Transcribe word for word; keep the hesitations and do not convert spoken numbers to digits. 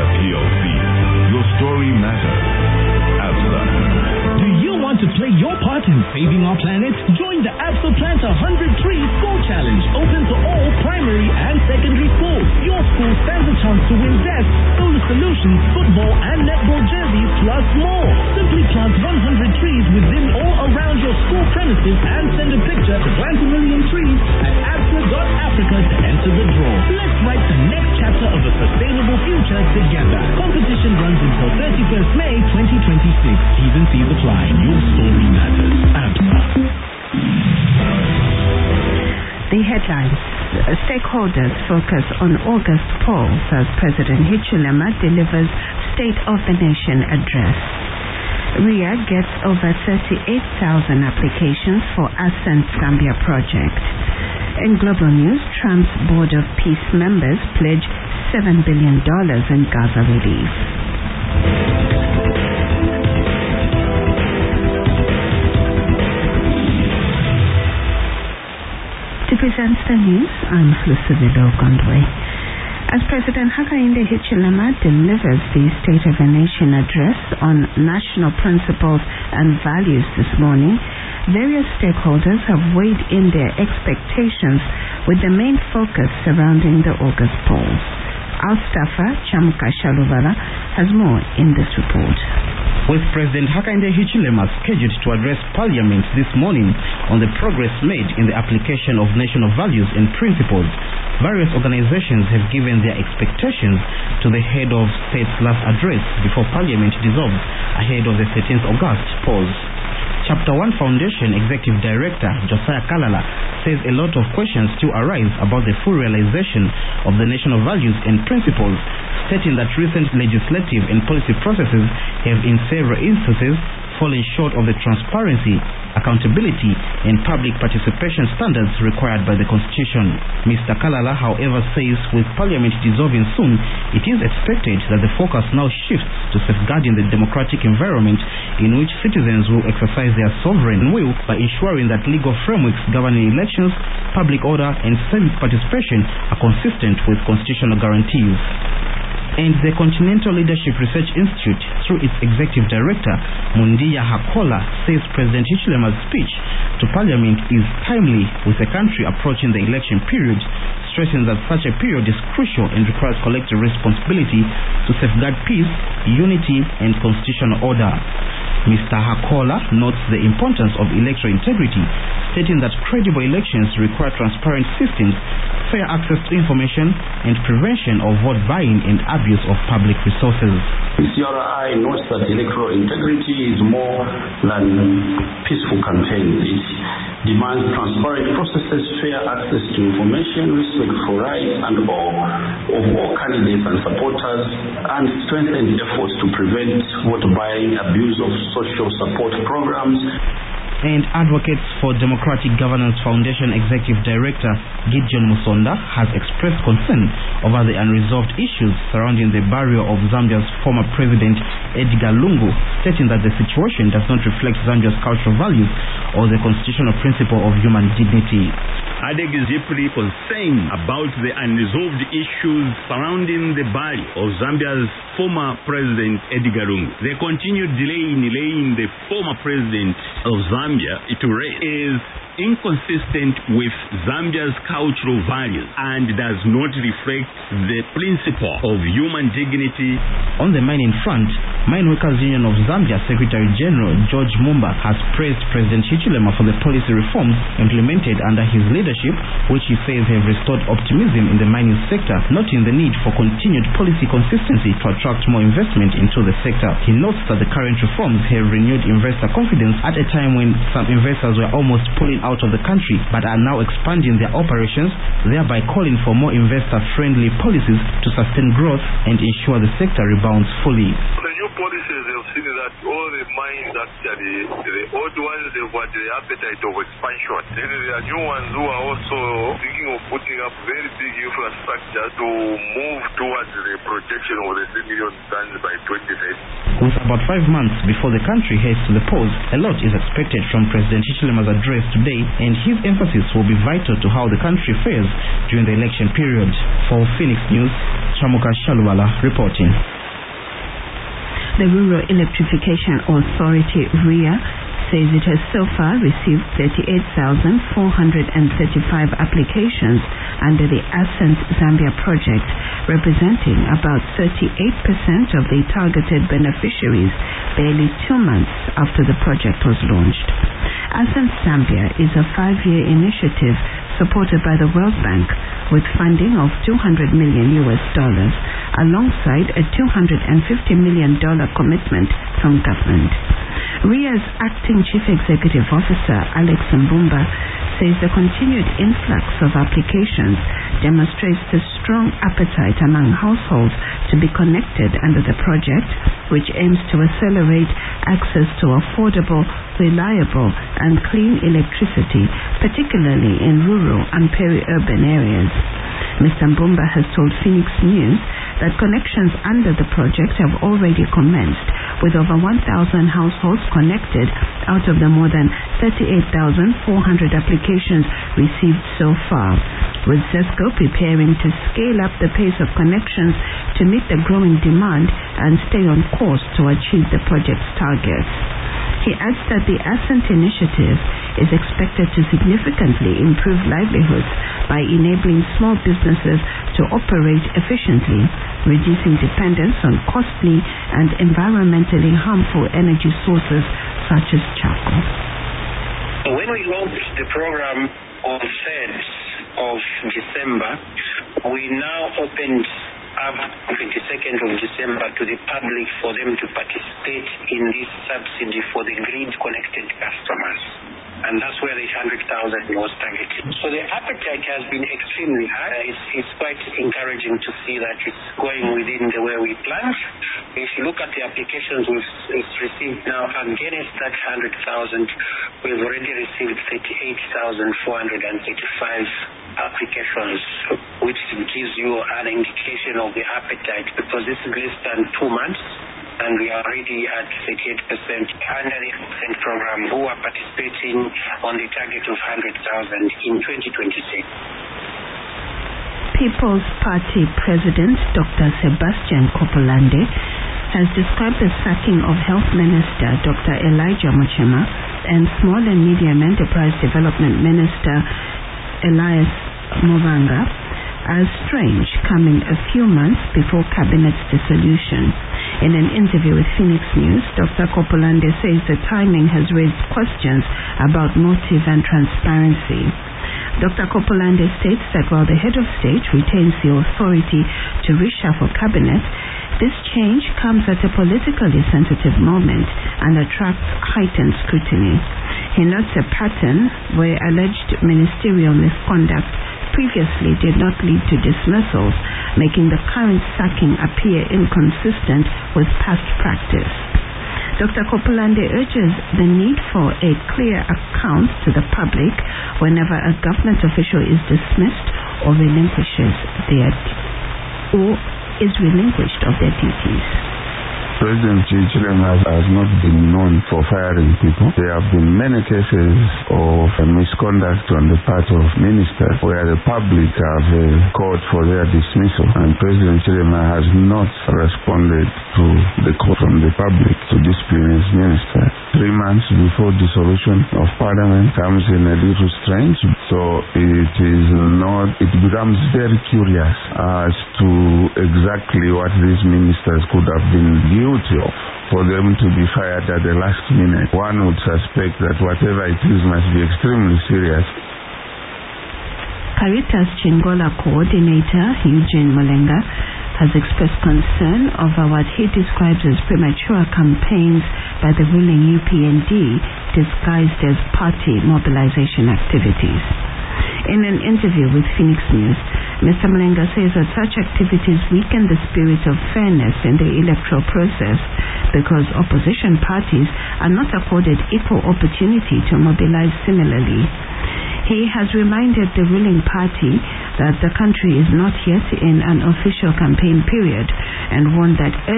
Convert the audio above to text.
Media P L C. Your story matters. ABSA. Do you want to play your part in saving our planet? Join the ABSA Plant one hundred Trees School Challenge, open to all primary and secondary schools. Your school stands a chance to win desks, solar solutions, football and netball jerseys, plus more. Simply plant one hundred trees within or around your school premises and send a picture to Plant a Million Trees at absa dot africa to enter the draw. Let's write the next chapter of a sustainable future together. Competition runs until thirty-first May twenty twenty-six. T's and C's apply. Your story matters. ABSA. The headlines. Stakeholders focus on August polls as President Hichilema delivers State of the Nation address. R I A gets over thirty-eight thousand applications for Ascent Zambia project. In global news, Trump's Board of Peace members pledge seven billion dollars in Gaza relief. To present the news, I'm Lucivilo Gondwe. As President Hakainde Hichilema delivers the State of the Nation address on national principles and values this morning, various stakeholders have weighed in their expectations with the main focus surrounding the August polls. Our staffer, Chamuka Shaluvala, has more in this report. With President Hakainde Hichilema scheduled to address Parliament this morning on the progress made in the application of national values and principles, various organizations have given their expectations to the head of state's last address before Parliament dissolves ahead of the thirteenth of August polls. Chapter one Foundation Executive Director Josiah Kalala says a lot of questions still arise about the full realization of the national values and principles, stating that recent legislative and policy processes have in several instances fallen short of the transparency, accountability and public participation standards required by the Constitution. Mister Kalala, however, says with Parliament dissolving soon, it is expected that the focus now shifts to safeguarding the democratic environment in which citizens will exercise their sovereign will by ensuring that legal frameworks governing elections, public order and civic participation are consistent with constitutional guarantees. And the Continental Leadership Research Institute, through its executive director, Mundia Hakola, says President Hichilema's speech to Parliament is timely with the country approaching the election period, stressing that such a period is crucial and requires collective responsibility to safeguard peace, unity and constitutional order. Mister Hakola notes the importance of electoral integrity, stating that credible elections require transparent systems, fair access to information, and prevention of vote buying and abuse of public resources. C R I notes that electoral integrity is more than peaceful campaigns. It demands transparent processes, fair access to information, respect for rights and all of all candidates and supporters, and strengthened efforts to prevent vote buying, abuse of social support programs. And Advocates for Democratic Governance Foundation Executive Director Gideon Musonda has expressed concern over the unresolved issues surrounding the burial of Zambia's former president Edgar Lungu, stating that the situation does not reflect Zambia's cultural values or the constitutional principle of human dignity. A D E G is deeply concerned about the unresolved issues surrounding the burial of Zambia's former president Edgar Lungu. The continued delay in laying the former president of Zambia to rest is inconsistent with Zambia's cultural values and does not reflect the principle of human dignity. On the mining front, Mine Workers Union of Zambia Secretary General George Mumba has praised President Hichilema for the policy reforms implemented under his leadership, which he says have restored optimism in the mining sector, noting the need for continued policy consistency to attract more investment into the sector. He notes that the current reforms have renewed investor confidence at a time when some investors were almost pulling out of the country but are now expanding their operations, thereby calling for more investor-friendly policies to sustain growth and ensure the sector rebounds fully. The new policies have seen that all the mines actually, the old ones, they've got the appetite of expansion. Then there are new ones who are also thinking of putting up very big infrastructure to move towards the projection of the three million tons by twenty thirty. With about five months before the country heads to the polls, a lot is expected from President Hichilema's address today, and his emphasis will be vital to how the country fares during the election period. For Phoenix News, Chamuka Shaluvala reporting. The Rural Electrification Authority, R E A, says it has so far received thirty-eight thousand four hundred thirty-five applications under the Ascent Zambia project, representing about thirty-eight percent of the targeted beneficiaries barely two months after the project was launched. Ascent Zambia is a five-year initiative supported by the World Bank with funding of two hundred million U S dollars alongside a two hundred fifty million dollars commitment from government. R E A's acting chief executive officer, Alex Mbumba, says the continued influx of applications demonstrates the strong appetite among households to be connected under the project, which aims to accelerate access to affordable, reliable and clean electricity, particularly in rural and peri-urban areas. Mister Mbumba has told Phoenix News that connections under the project have already commenced, with over one thousand households connected out of the more than thirty-eight thousand four hundred applications received so far, with ZESCO preparing to scale up the pace of connections to meet the growing demand and stay on course to achieve the project's targets. He adds that the Ascent initiative is expected to significantly improve livelihoods by enabling small businesses to operate efficiently, reducing dependence on costly and environmentally harmful energy sources such as charcoal. When we launched the program on the third of December, we now opened up twenty-second of December to the public for them to participate in this subsidy for the grid-connected customers. And that's where the one hundred thousand was targeted. So the appetite has been extremely high. It's, it's quite encouraging to see that it's going within the way we planned. If you look at the applications we've received now, against that one hundred thousand, we've already received thirty-eight thousand four hundred thirty-five applications, which gives you an indication of the appetite, because this is less than two months. And we are already at thirty-eight percent under the Ascent program who are participating on the target of one hundred thousand in twenty twenty-six. People's Party President Doctor Sebastian Kopolande has described the sacking of Health Minister Doctor Elijah Muchema and Small and Medium Enterprise Development Minister Elias Mubanga as strange, coming a few months before Cabinet's dissolution. In an interview with Phoenix News, Doctor Kopolande says the timing has raised questions about motive and transparency. Doctor Kopolande states that while the head of state retains the authority to reshuffle cabinet, this change comes at a politically sensitive moment and attracts heightened scrutiny. He notes a pattern where alleged ministerial misconduct previously did not lead to dismissals, making the current sacking appear inconsistent with past practice. Doctor Kopolande urges the need for a clear account to the public whenever a government official is dismissed or relinquishes their or is relinquished of their duties. President Hichilema has not been known for firing people. There have been many cases of misconduct on the part of ministers where the public have uh, called for their dismissal, and President Hichilema has not responded to the call from the public to discipline his minister. Three months before dissolution of parliament comes in a little strange, so it is not, it becomes very curious as to exactly what these ministers could have been guilty of for them to be fired at the last minute. One would suspect that whatever it is must be extremely serious. Caritas Chingola coordinator Eugene Molenga has expressed concern over what he describes as premature campaigns by the ruling U P N D disguised as party mobilization activities. In an interview with Phoenix News, Mister Molenga says that such activities weaken the spirit of fairness in the electoral process because opposition parties are not accorded equal opportunity to mobilize similarly. He has reminded the ruling party that the country is not yet in an official campaign period and warned that